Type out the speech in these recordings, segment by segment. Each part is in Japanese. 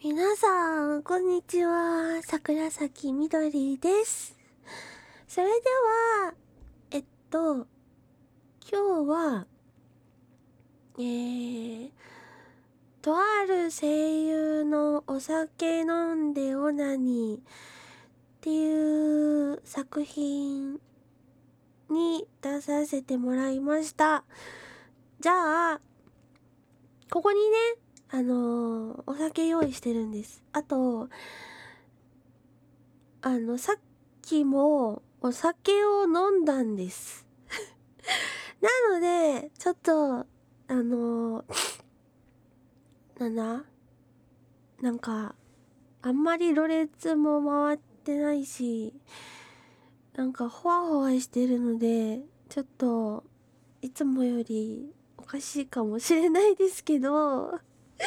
皆さん、こんにちは。桜咲みどりです。それでは、今日は、とある声優のお酒飲んでオナニーっていう作品に出させてもらいました。じゃあ、ここにね、お酒用意してるんです。あと、さっきもお酒を飲んだんです。なので、ちょっと、なんか、あんまりろれつも回ってないし、なんか、ほわほわしてるので、ちょっと、いつもよりおかしいかもしれないですけど、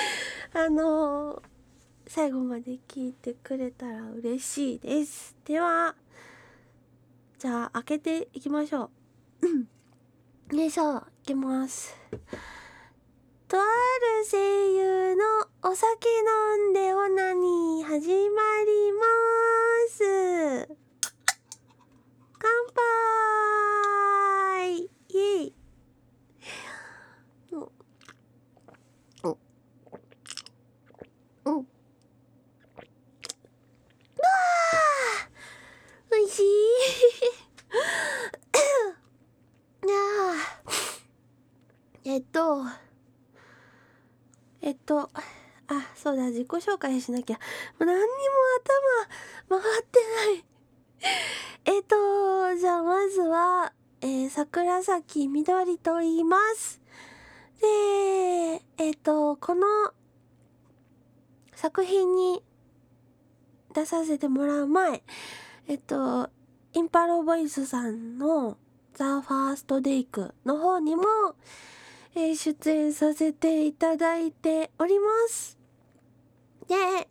最後まで聞いてくれたら嬉しいです。では、じゃあ、開けていきましょう。よいしょ、いきます。とある声優のお酒飲んでオナニー始まります。乾杯イエイ。おいしい。いやそうだ、自己紹介しなきゃ。何にも頭回ってない。じゃあまずは、桜咲みどりと言います。で、この作品に出させてもらう前、インパロボイスさんのザ・ファーストデイクの方にも、出演させていただいております。で、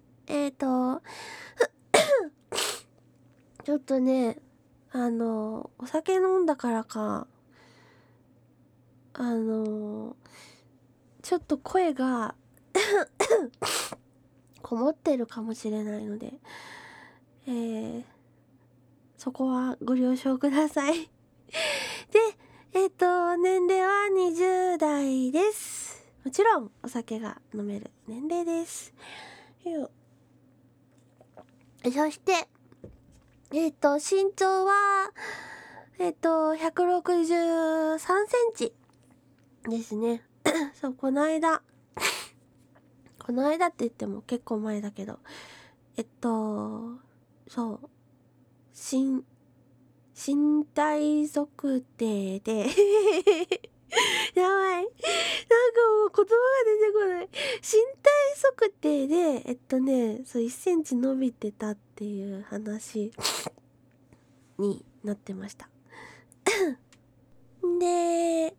ちょっとね、お酒飲んだからか、ちょっと声がこもってるかもしれないので、そこはご了承ください。で、年齢は20代です。もちろんお酒が飲める年齢です。そして、身長は、163センチですね。そう、この間って言っても結構前だけど、そう、身体測定でやばい。なんかもう言葉が出てこない。身体測定で、そう1センチ伸びてたっていう話になってました。で、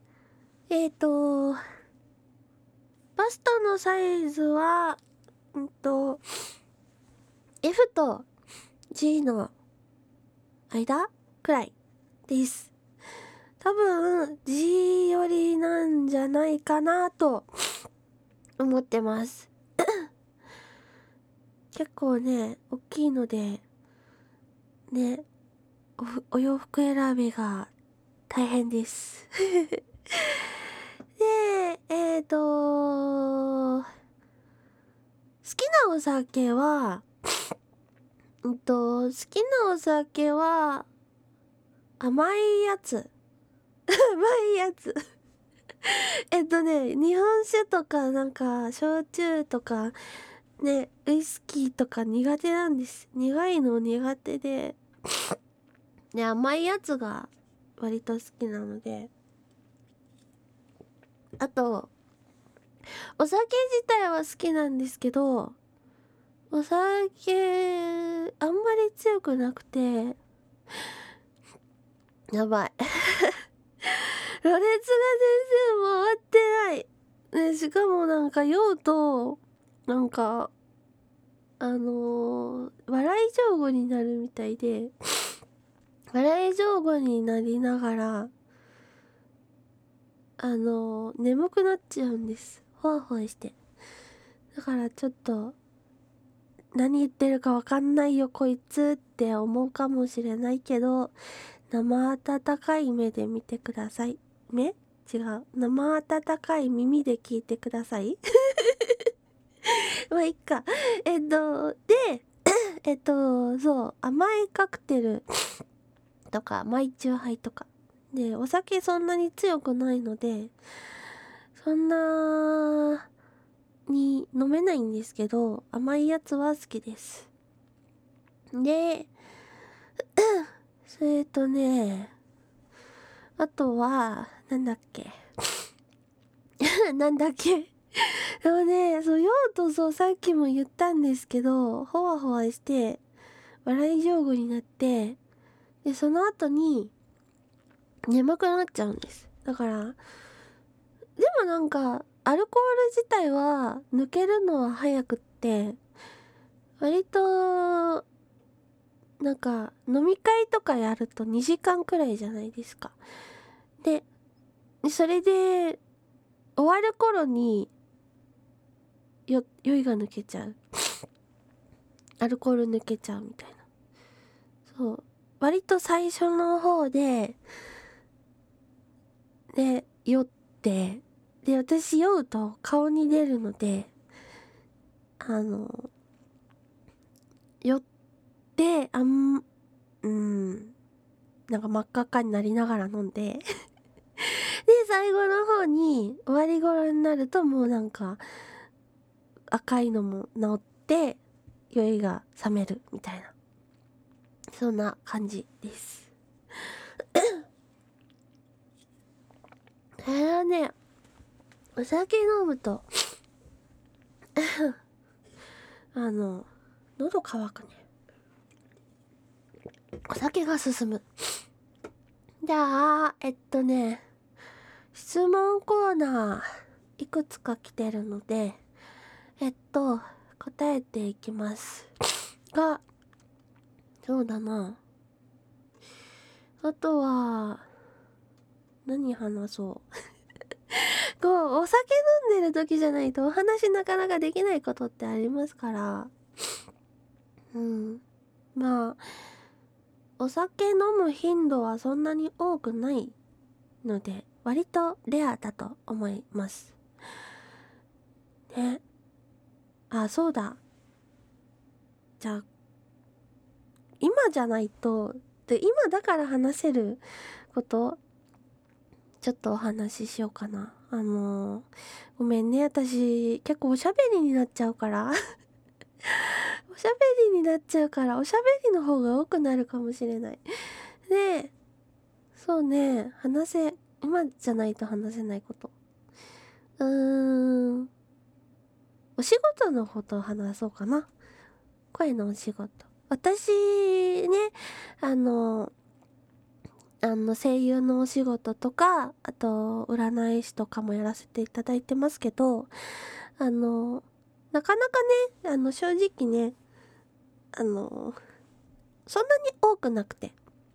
バストのサイズは、F と G の間くらいです。多分 G 寄りなんじゃないかなと思ってます。結構ね、大きいので、ね、お洋服選びが大変です。で、好きなお酒は、好きなお酒は、甘いやつ。甘いやつ。日本酒とか、なんか、焼酎とか、ね、ウイスキーとか苦手なんです。苦いの苦手で。で、甘いやつが割と好きなので。あと、お酒自体は好きなんですけど、お酒、あんまり強くなくて、やばい。ろれつが全然回ってない。ね、しかもなんか酔うと、なんか、笑い上戸になるみたいで、笑い上戸になりながら、眠くなっちゃうんです。ほわほわして。だからちょっと、 何言ってるかわかんないよこいつって思うかもしれないけど、生温かい目で見てください。目違う。生温かい耳で聞いてください。まあいっか。で、そう、甘いカクテルとか、甘いチューハイとか。で、お酒そんなに強くないので、そんなに飲めないんですけど、甘いやつは好きです。で、あとは、なんだっけ。なんだっけ。でもね、そう、酔うとそう、さっきも言ったんですけど、ほわほわして、笑い上手になって、で、その後に、眠くなっちゃうんです。だから、でもなんか、アルコール自体は、抜けるのは早くって、割と、なんか、飲み会とかやると2時間くらいじゃないですか。で、それで、終わる頃に、酔いが抜けちゃう。アルコール抜けちゃうみたいな。そう。割と最初の方で、酔って、で、私酔うと顔に出るので、酔って、なんか真っ赤っかになりながら飲んで、で、最後の方に、終わり頃になるともうなんか、赤いのも治って、酔いが冷めるみたいな。そんな感じです。それはね、お酒飲むと喉乾くね。お酒が進む。じゃあ、質問コーナー、いくつか来てるので、答えていきます。が、そうだな。あとは、何話そう。こう、お酒飲んでる時じゃないとお話なかなかできないことってありますから。まあ、お酒飲む頻度はそんなに多くないので、割とレアだと思います。ね。あ、そうだ。じゃあ、今じゃないと、で、今だから話せること、ちょっとお話ししようかな。ごめんね、私、結構おしゃべりになっちゃうから。おしゃべりになっちゃうから、おしゃべりの方が多くなるかもしれない。で、そうね、今じゃないと話せないこと。お仕事のことを話そうかな。声のお仕事。私ね、声優のお仕事とか、あと、占い師とかもやらせていただいてますけど、なかなかね、正直ね、そんなに多くなくて。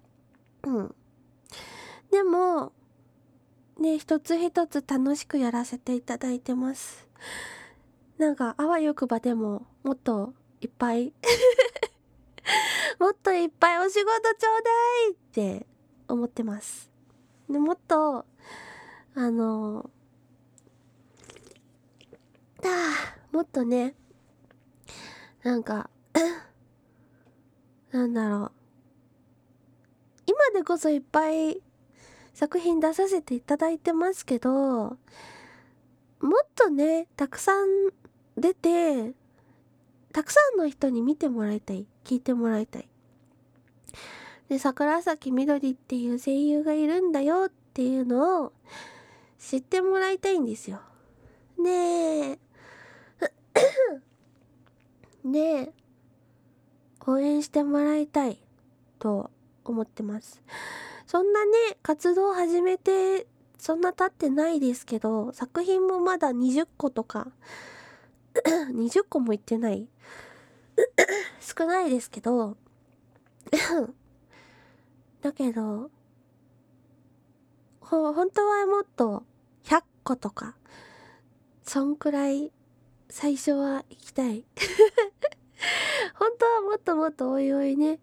でも、ね、一つ一つ楽しくやらせていただいてます。なんか、あわよくばでも、もっといっぱいもっといっぱいお仕事ちょうだいって思ってます。でもっと、もっとね、なんかなんだろう。今でこそいっぱい作品出させていただいてますけど、もっとね、たくさん出て、たくさんの人に見てもらいたい。聞いてもらいたい。で、桜咲みどりっていう声優がいるんだよっていうのを知ってもらいたいんですよ。で、応援してもらいたいと思ってます。そんなね、活動始めてそんな経ってないですけど、作品もまだ20個とか20個もいってない少ないですけどだけど本当はもっと100個とかそんくらい最初は行きたいもっともっとおいおいね、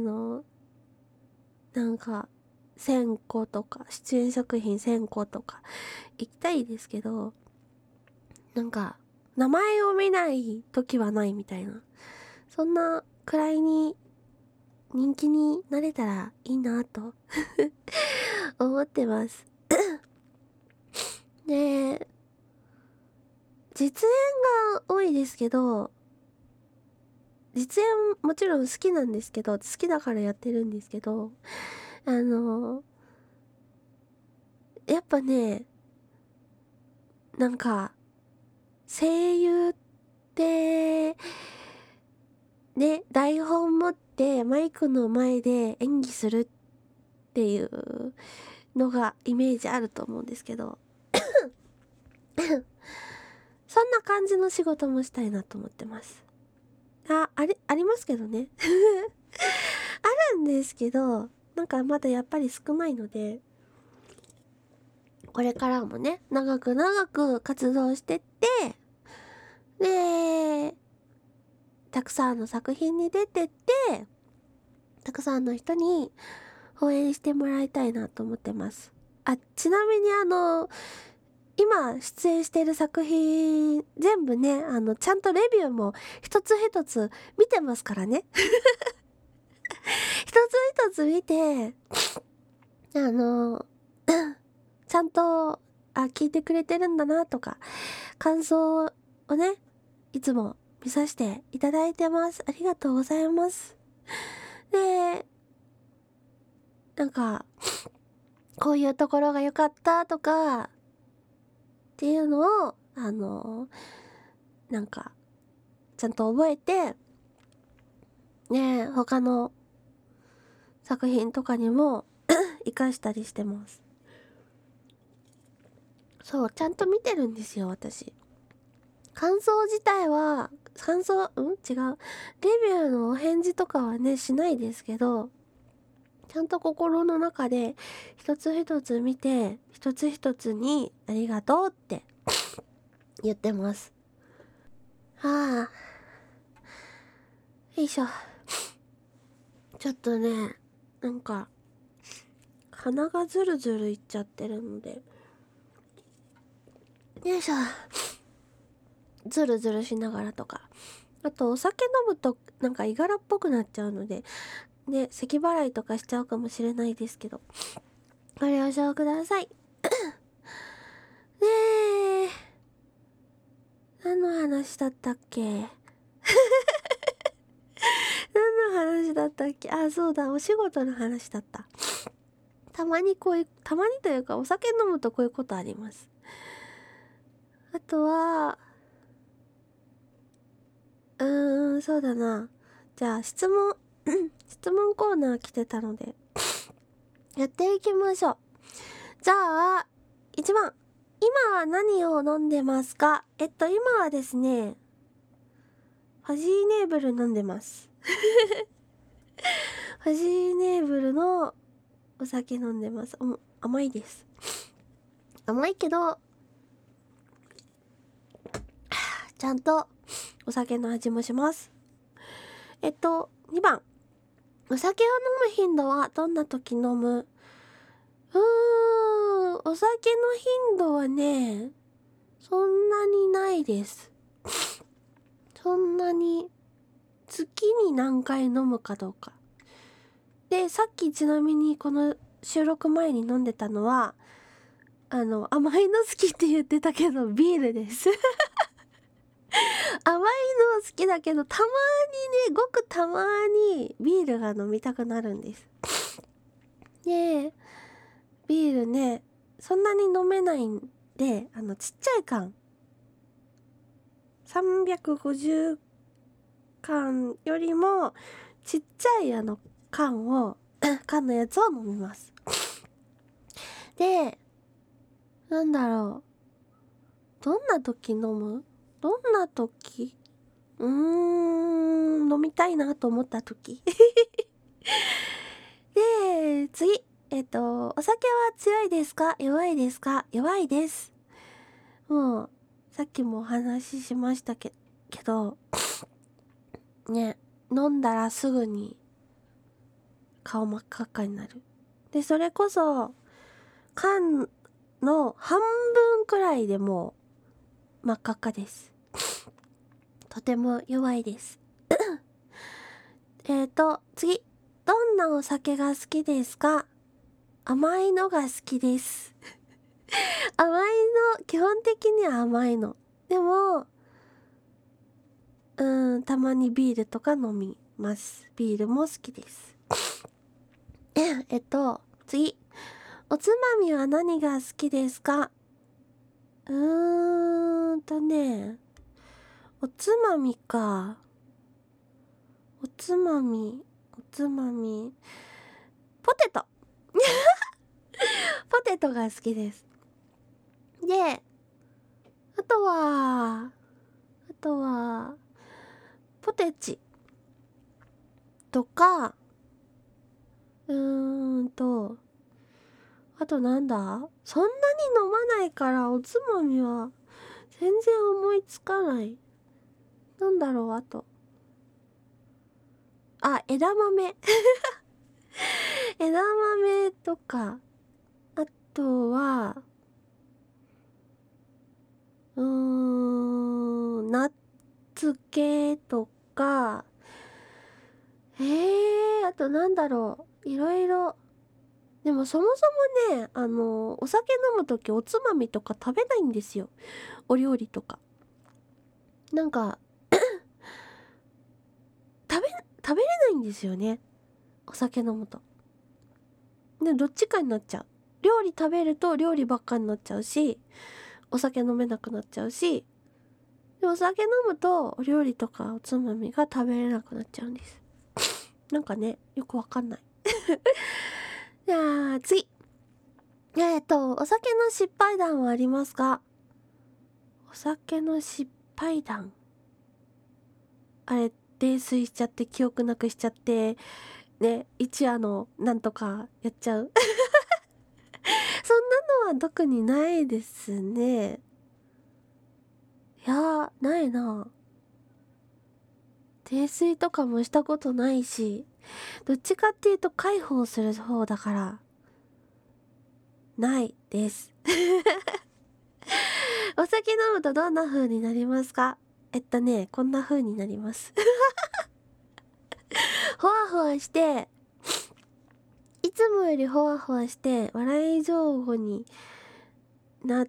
なんか1000個とか出演作品1000個とか行きたいですけど、なんか名前を見ない時はないみたいな、そんなくらいに人気になれたらいいなと思ってますで、実演が多いですけど、実演もちろん好きなんですけど、好きだからやってるんですけど、やっぱね、なんか声優ってね、台本持ってマイクの前で演技するっていうのがイメージあると思うんですけどそんな感じの仕事もしたいなと思ってます。ありますけどねあるんですけど、なんかまだやっぱり少ないので、これからもね、長く長く活動してって、で、たくさんの作品に出てって、たくさんの人に応援してもらいたいなと思ってます。ちなみに今出演してる作品全部ね、ちゃんとレビューも一つ一つ見てますからね一つ一つ見てちゃんと聞いてくれてるんだなとか、感想をねいつも見させていただいてます。ありがとうございます。で、なんかこういうところが良かったとかっていうのをなんかちゃんと覚えてね、他の作品とかにも活かしたりしてます。そう、ちゃんと見てるんですよ、私。感想自体は違う、レビューのお返事とかはねしないですけど、ちゃんと心の中で一つ一つ見て、一つ一つにありがとうって言ってます。よいしょ。ちょっとね、なんか鼻がズルズルいっちゃってるので、よいしょ。ズルズルしながらとか、あとお酒飲むとなんかいがらっぽくなっちゃうのでね、咳払いとかしちゃうかもしれないですけど、ご了承くださいねえ、何の話だったっけ何の話だったっけ。そうだ、お仕事の話だった。たまにというか、お酒飲むとこういうことあります。あとはそうだな、じゃあ質問コーナー来てたのでやっていきましょう。じゃあ1番、今は何を飲んでますか？今はですね、ファジーネーブル飲んでますファジーネーブルのお酒飲んでます。甘いです。甘いけどちゃんとお酒の味もします。2番、お酒を飲む頻度はどんな時飲む？お酒の頻度はね、そんなにないです。そんなに月に何回飲むかどうかで、さっきちなみにこの収録前に飲んでたのは甘いの好きって言ってたけどビールです甘いの好きだけど、たまにね、ごくたまにビールが飲みたくなるんですで、ビールねそんなに飲めないんで、ちっちゃい缶350缶よりもちっちゃい缶のやつを飲みますで、なんだろう、どんな時飲む？どんな時？飲みたいなと思った時で、次、お酒は強いですか？弱いですか？弱いです。もうさっきもお話ししましたけどね、 飲んだらすぐに顔真っ赤っかになる。でそれこそ缶の半分くらいでもう真っ赤っかです。とても弱いです次、どんなお酒が好きですか？甘いのが好きです甘いの、基本的には甘いの。でもたまにビールとか飲みます。ビールも好きです次、おつまみは何が好きですか？おつまみか。おつまみ、ポテトポテトが好きです。で、あとは、ポテチとか、あとなんだ？そんなに飲まないからおつまみは全然思いつかない。なんだろう、あと。枝豆枝豆とか、あとは、ナッツ系とか、あとなんだろう、いろいろ。でもそもそもね、お酒飲むときおつまみとか食べないんですよ。お料理とか。なんか食べれないんですよね。お酒飲むと。で、どっちかになっちゃう。料理食べると料理ばっかになっちゃうし、お酒飲めなくなっちゃうし、でお酒飲むとお料理とかおつまみが食べれなくなっちゃうんです。なんかね、よくわかんないじゃあ次、お酒の失敗談はありますか？お酒の失敗談、あれ、泥酔しちゃって記憶なくしちゃってね、一夜のなんとかやっちゃうそんなのは特にないですね。いや、ないな。泥酔とかもしたことないし、どっちかっていうと介抱する方だからないですお酒飲むとどんな風になりますか？こんな風になりますほわほわして、いつもよりほわほわして笑い上戸になって、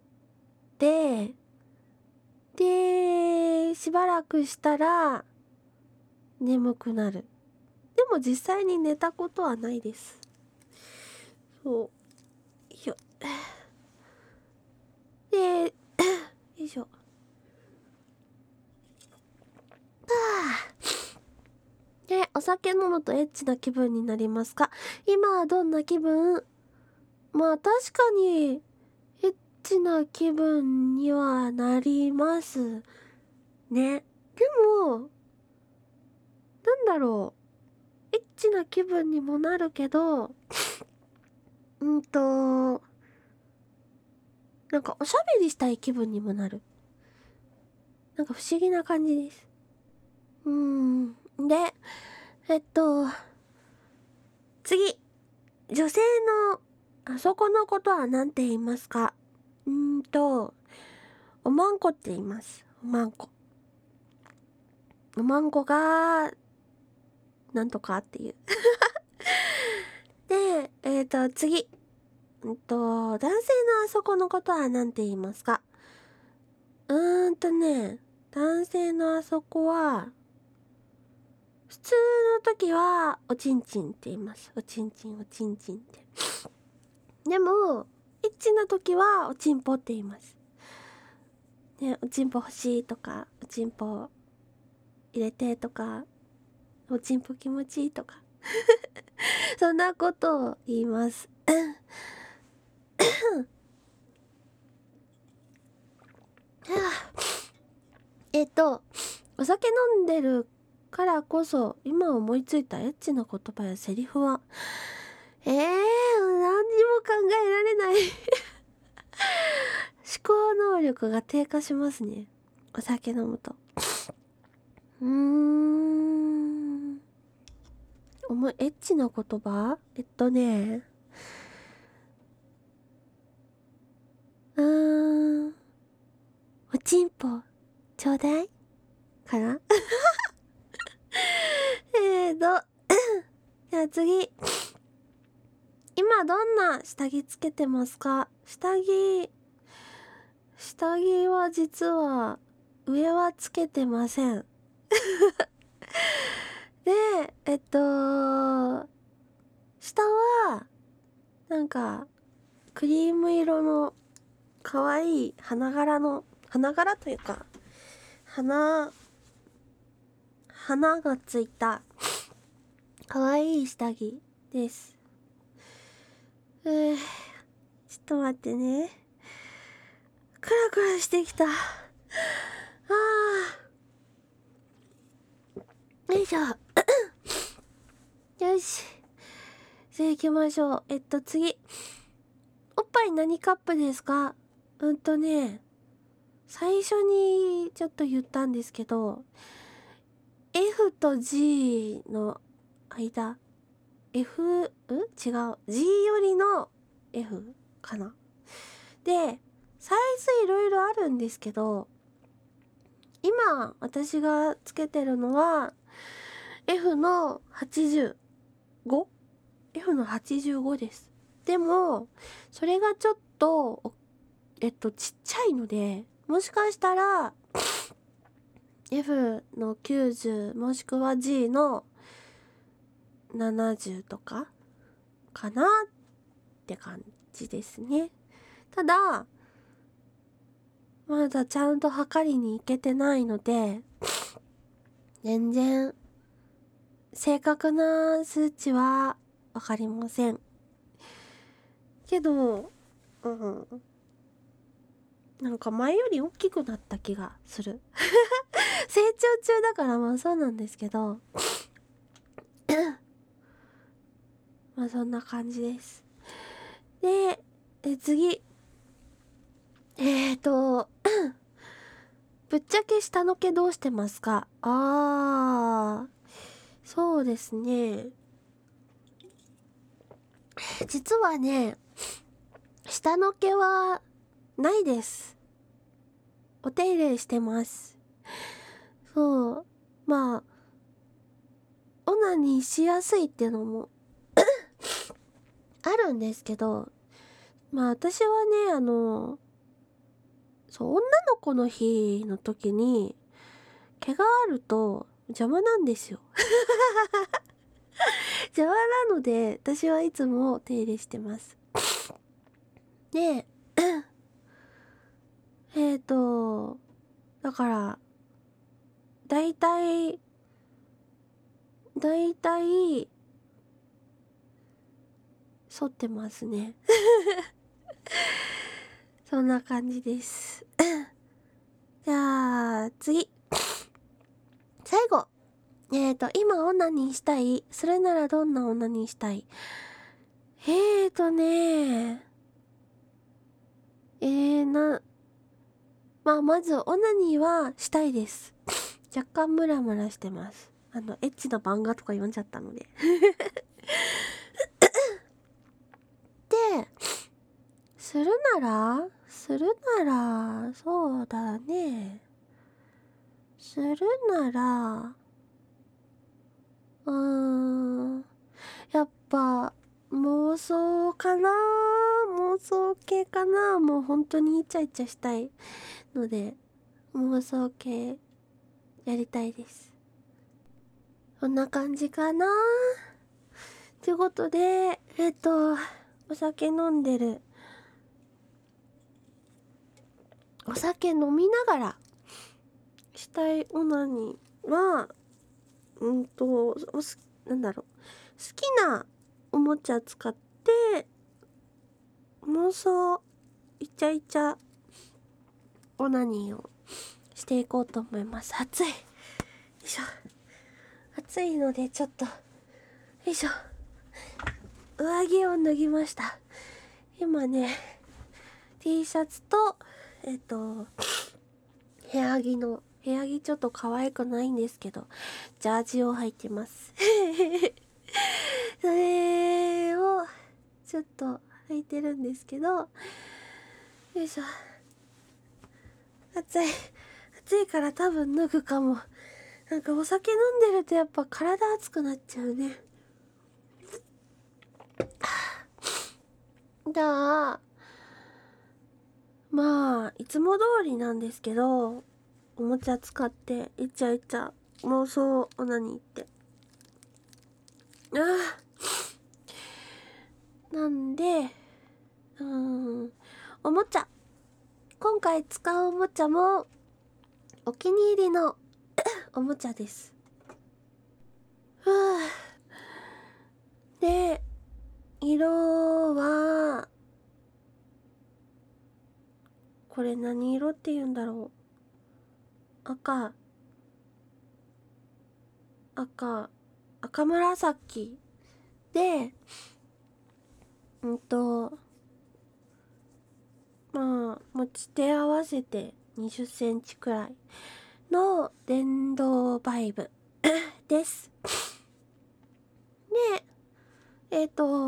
でしばらくしたら眠くなる。でも実際に寝たことはないです。そう。で、よいしょ。で、お酒飲むとエッチな気分になりますか？今はどんな気分？まあ確かにエッチな気分にはなりますね。でも、なんだろう。エッチな気分にもなるけど、なんかおしゃべりしたい気分にもなる。なんか不思議な感じです。で、次。女性のあそこのことは何て言いますか？おまんこって言います。おまんこ。おまんこが、なんとかっていう。で、次。男性のあそこのことは何て言いますか？男性のあそこは、普通の時は、おちんちんって言います。おちんちん、おちんちんって。でも、エッチな時は、おちんぽって言います。ね、おちんぽ欲しいとか、おちんぽ入れてとか、おちんぽ気持ちいいとか。そんなことを言います。お酒飲んでるからこそ今思いついたエッチな言葉やセリフは何にも考えられない思考能力が低下しますね、お酒飲むと。 エッチな言葉、おちんぽちょうだいかなじゃあ次。今どんな下着つけてますか？下着は実は上はつけてません。で、下はなんかクリーム色の可愛い花柄というか花がついた可愛い下着です。ちょっと待ってね。クラクラしてきた。よいしょ。よし。じゃあ行きましょう。次。おっぱい何カップですか？最初にちょっと言ったんですけど、F と G の間。違う。G よりの F かな。で、サイズいろいろあるんですけど、今私がつけてるのは F の 85？F の85です。でもそれがちょっとちっちゃいので、もしかしたら F の90もしくは G の70とかかなって感じですね。ただまだちゃんと測りに行けてないので、全然正確な数値はわかりませんけど、なんか前より大きくなった気がする。成長中だからまあそうなんですけどまあそんな感じです。で、次。ぶっちゃけ下の毛どうしてますか？そうですね。実はね、下の毛はないです。お手入れしてます。そう。まあ、オナニーしやすいっていうのもあるんですけど、まあ私はね、女の子の日の時に毛があると邪魔なんですよ。邪魔なので私はいつも手入れしてます。で、だからだいたい剃ってますね。そんな感じです。じゃあ次。最後。今オナニーしたい？するならどんなオナニーしたい？まあまずオナニーはしたいです。若干ムラムラしてます。エッチな漫画とか読んじゃったので。で、するなら、そうだね。するなら、やっぱ、妄想かな？妄想系かな？もう本当にイチャイチャしたいので、妄想系やりたいです。こんな感じかな。ということで、お酒飲んでる。お酒飲みながらしたいオナニーは、なんだろう。好きなおもちゃ使って、妄想、イチャイチャ、オナニーをしていこうと思います。暑い。よいしょ。暑いのでちょっと、よいしょ。上着を脱ぎました。今ね、T シャツと、部屋着ちょっと可愛くないんですけど、ジャージを履いてます。 それをちょっと履いてるんですけど、よいしょ。暑いから多分脱ぐかも。なんかお酒飲んでるとやっぱ体熱くなっちゃうね。じゃあまあいつも通りなんですけど、おもちゃ使ってイチャイチャ妄想オナニーってなんでおもちゃ、今回使うおもちゃもお気に入りのおもちゃです。で、色はこれ何色って言うんだろう。赤紫で、まあ持ち手合わせて20センチくらいの電動バイブです。で、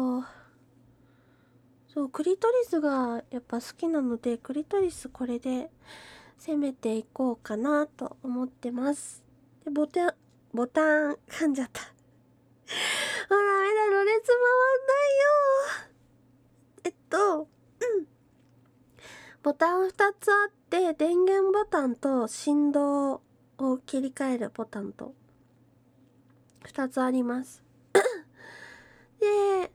そうクリトリスがやっぱ好きなので、クリトリスこれで攻めていこうかなと思ってます。でボタン噛んじゃった。ダメだ、ろれつ回んないよ。ボタン2つあって、電源ボタンと振動を切り替えるボタンと2つあります。で、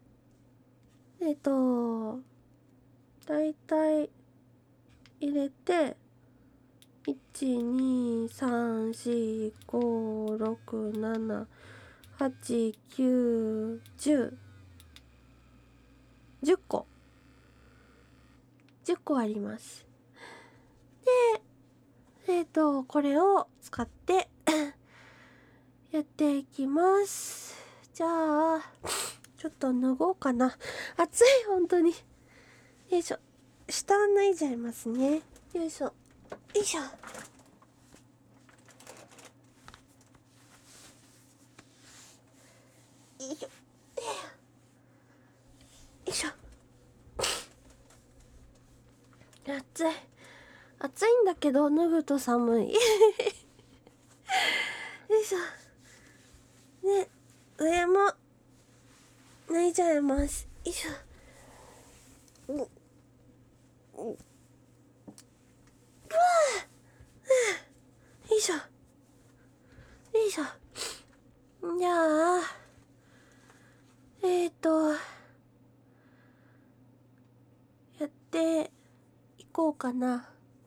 だいたい入れて、1,2,3,4,5,6,7,8,9,10 10個あります。で、これを使ってやっていきます。じゃあちょっと脱ごうかな。暑い、本当に。よいしょ。下脱いじゃいますね。よいしょ。よいしょ。よいしょ。よいしょ。暑いんだけど脱ぐと寒い。よいしょ。で、上も脱いじゃいます。よいしょ。よいしょ。よいしょ。じゃあ、やっていこうかな。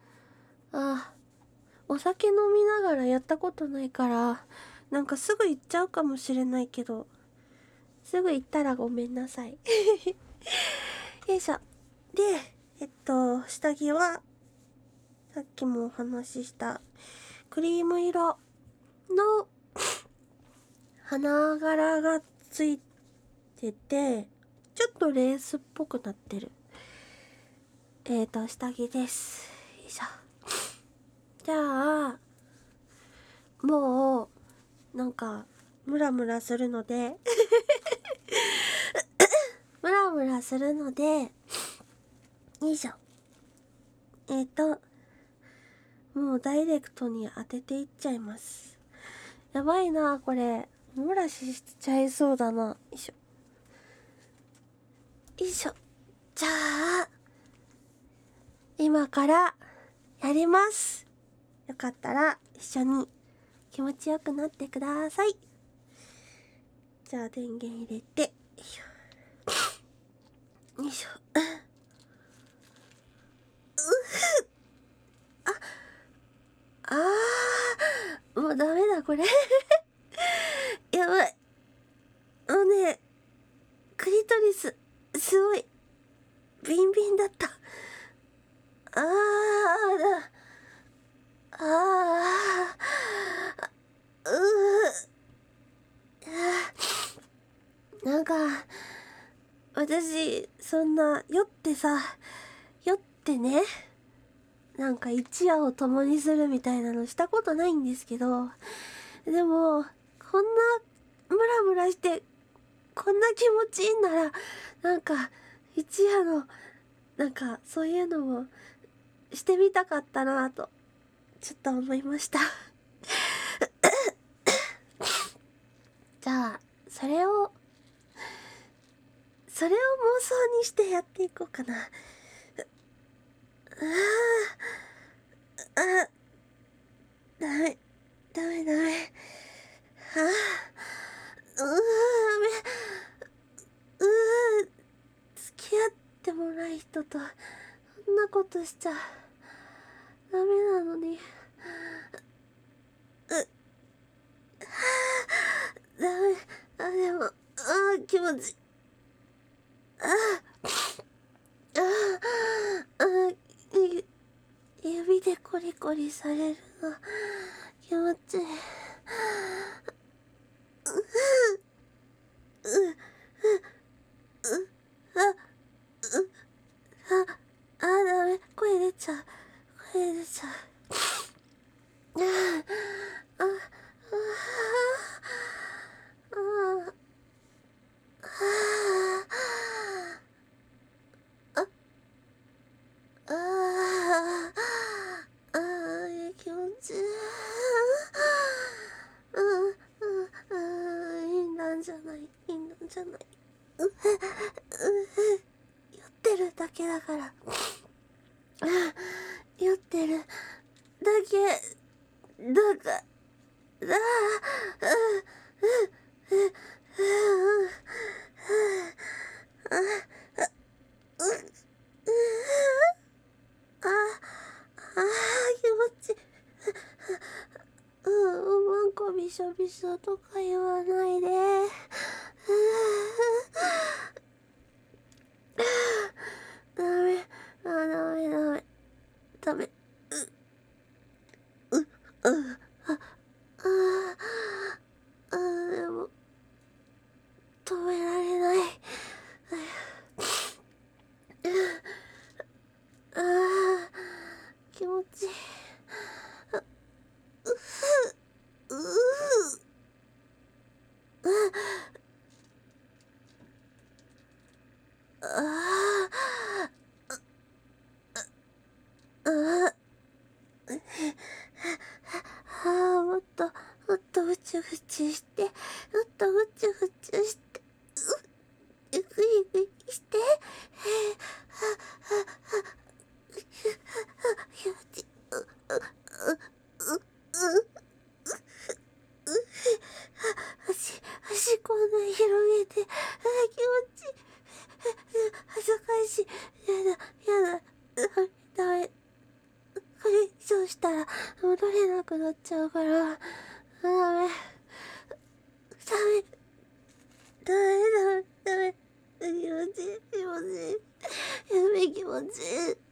お酒飲みながらやったことないから、なんかすぐ行っちゃうかもしれないけど、すぐ行ったらごめんなさい。よいしょ。で、下着は、さっきもお話ししたクリーム色の花柄がついてて、ちょっとレースっぽくなってる下着です。よいしょ。じゃあもうなんかムラムラするのでよいしょ。もうダイレクトに当てていっちゃいます。やばいな、これムラしちゃいそうだな。よいしょよいしょ。じゃあ今からやります。よかったら一緒に気持ちよくなってください。じゃあ電源入れて、よいしょよいしょ。もうダメだこれ。やばい。もうね、クリトリスすごいビンビンだった。なんか私そんな酔ってね、なんか一夜を共にするみたいなのしたことないんですけど、でもこんなムラムラしてこんな気持ちいいんなら、なんか、一夜の、なんか、そういうのも、してみたかったなぁと、ちょっと思いました。じゃあ、それを妄想にしてやっていこうかな。ダメ。ダメ。ダメ。付き合ってもない人と、そんなことしちゃ、ダメなのに。ダメ。でも、気持ちいい。指でコリコリされるの気持ちいい。ダメ。声出ちゃう。気持ちいい。いいなんじゃない。酔ってるだけだから。酔ってるだけだから。気持ちいい。おまんこびしょびしょとか言わないで。ダメ。でも、止められない。気持ちいい。もっとぐちゅぐちゅして、ゆくゆくして、気持ちいい。足こんな広げて、気持ちいい。恥ずかしい。やだ。ダメ。これ以上したら戻れなくなっちゃうから。ダメ。気持ちいい。やべ、気持ちいい。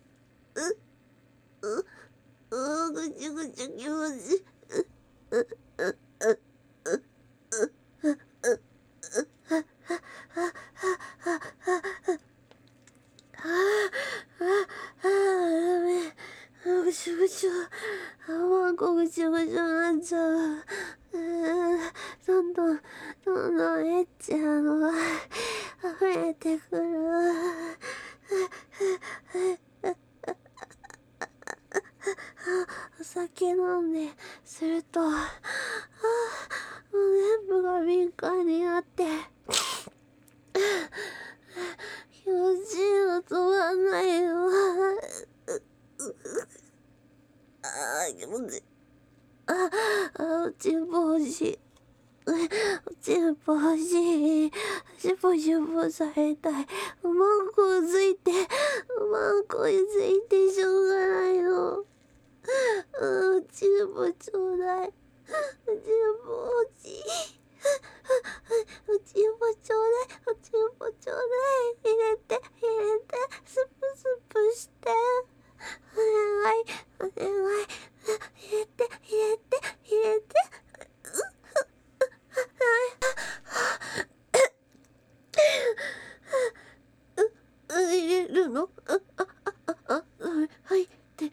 ぐちゅぐちゅ気持ちいい。ダメ。ぐちゅぐちゅ。マンコぐちゅぐちゅなっちゃう。どんどんエッチなのが溢れてくる。お酒飲んですると、もう全部が敏感になって、気持ちいいの止まんないの。気持ちいい。おちんぽ欲しい。しぼしぼされたい。マンコついてしょうがないの。おちんぽちょうだい。おちんぽ欲しい。おちんぽちょうだい。入れて、スプして。お願い。入れて。入れるの？入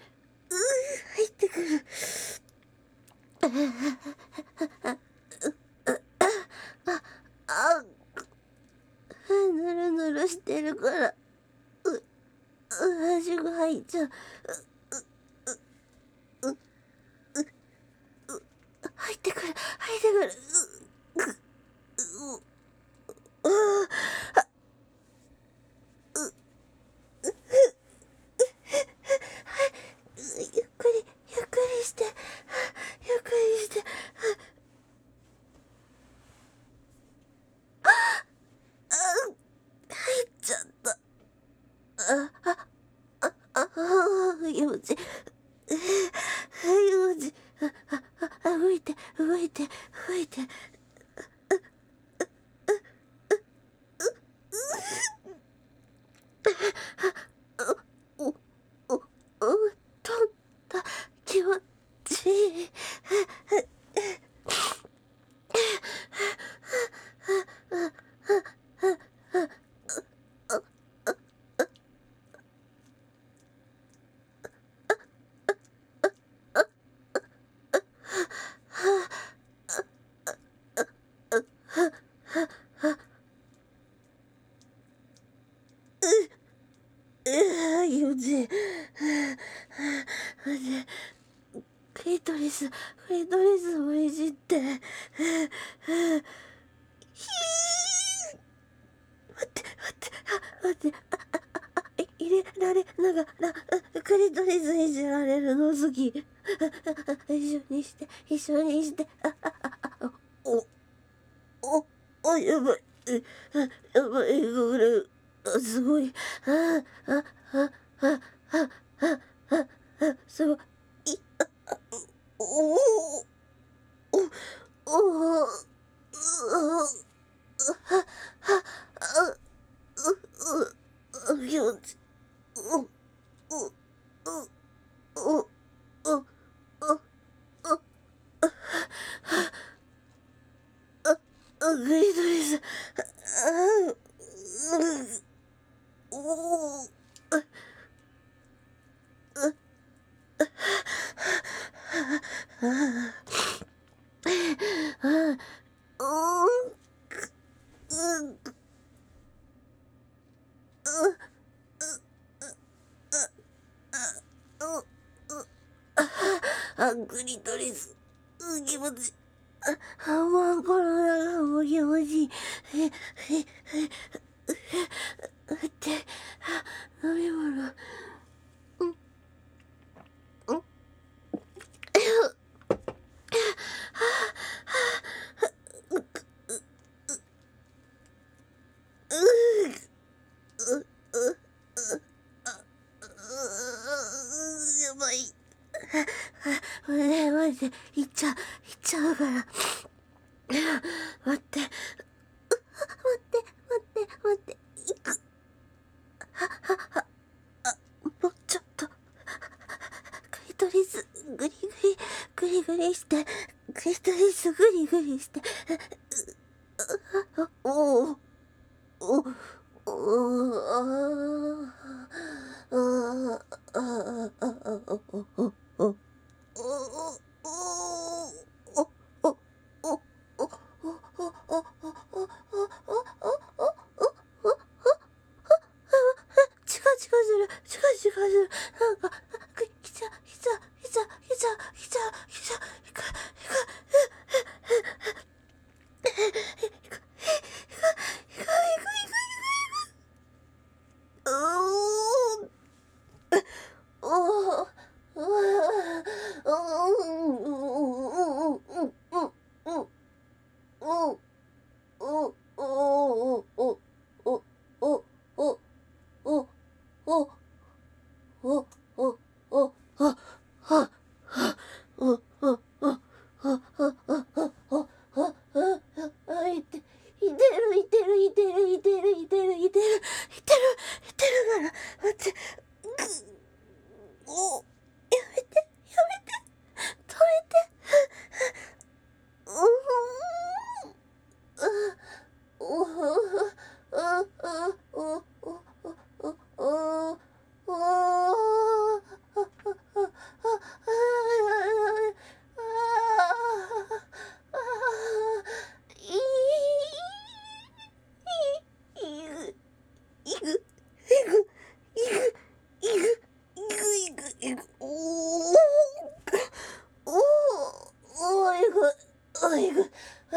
ってくる。 してるから、足が入っちゃう。入ってくる、入ってくる。ゆっくり、ゆっくりして、ゆっくりして。入っちゃった。気持ちいい。気持ちいい。動いて、動いて、動いて。飛んだ。気持ちいい。気持ちいい。クリトリスもいじって。待って。入れられながら、クリトリスいじられるの好き。一緒にして。やばい。やばい、これ。すごい。すごい。気持ち。グリトリス。グリトリス。気持ちいい。マンコロナも気持ちいい。飲み物。やばい。マジで、行っちゃうから。待って。行く。もうちょっと。クリトリス、グリグリして。クリトリス、グリグリして。チカする。なんか、来ちゃう。うー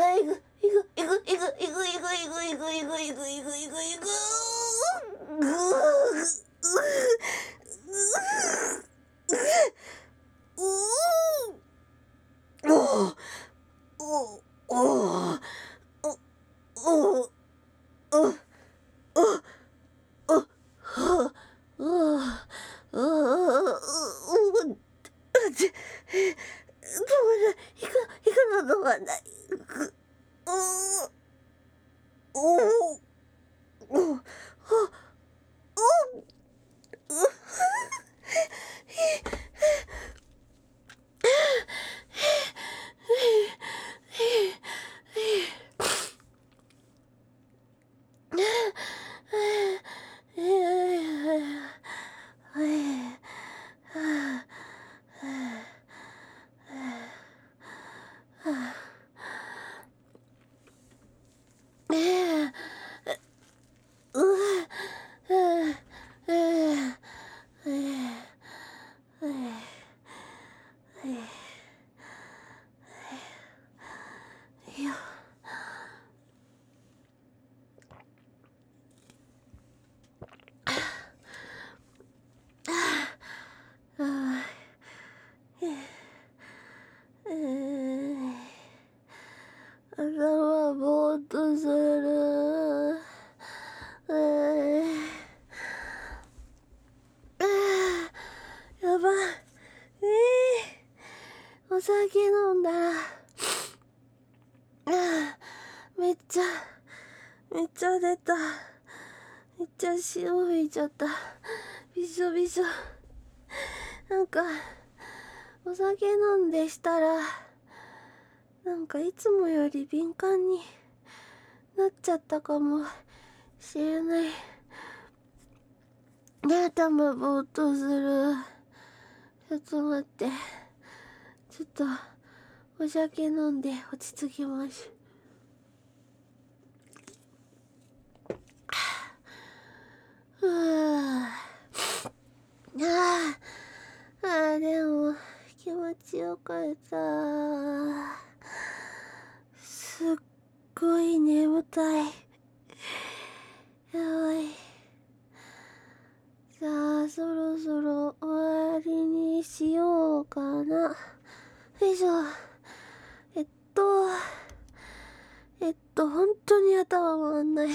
頭ぼーっとする。やばい。お酒飲んだらめっちゃ出た。めっちゃ潮吹いちゃった。びしょびしょ。なんかお酒飲んでしたらなんかいつもより敏感になっちゃったかもしれない。頭ぼーっとする。ちょっと待って。ちょっとお酒飲んで落ち着きます。でも気持ちよかった。すっごい眠たい。やばい。じゃあそろそろ終わりにしようかな。よいしょ。本当に頭回んない。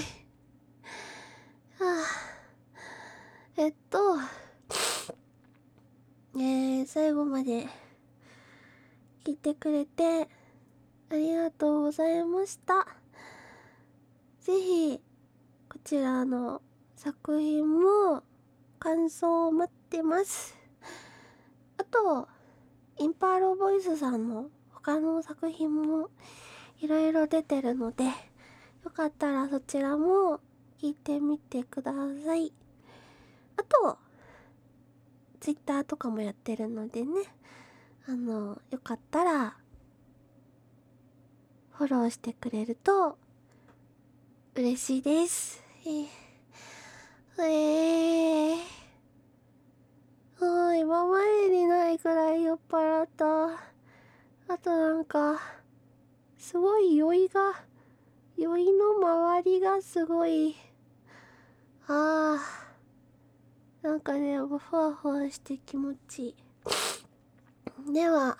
最後まで聞いてくれてありがとうございました。ぜひこちらの作品も感想を待ってます。あとインパールボイスさんの他の作品もいろいろ出てるので、よかったらそちらも聞いてみてください。あとツイッターとかもやってるのでね、よかったらフォローしてくれると嬉しいです。今までにないくらい酔っ払った。あとなんかすごい酔いの周りがすごいなんかね、ふわふわして気持ちいい。では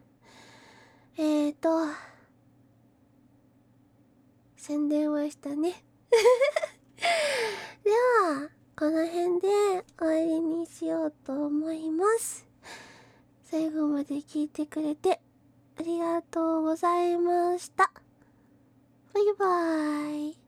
宣伝はしたね。ではこの辺で終わりにしようと思います。最後まで聞いてくれてありがとうございました。バイバーイ。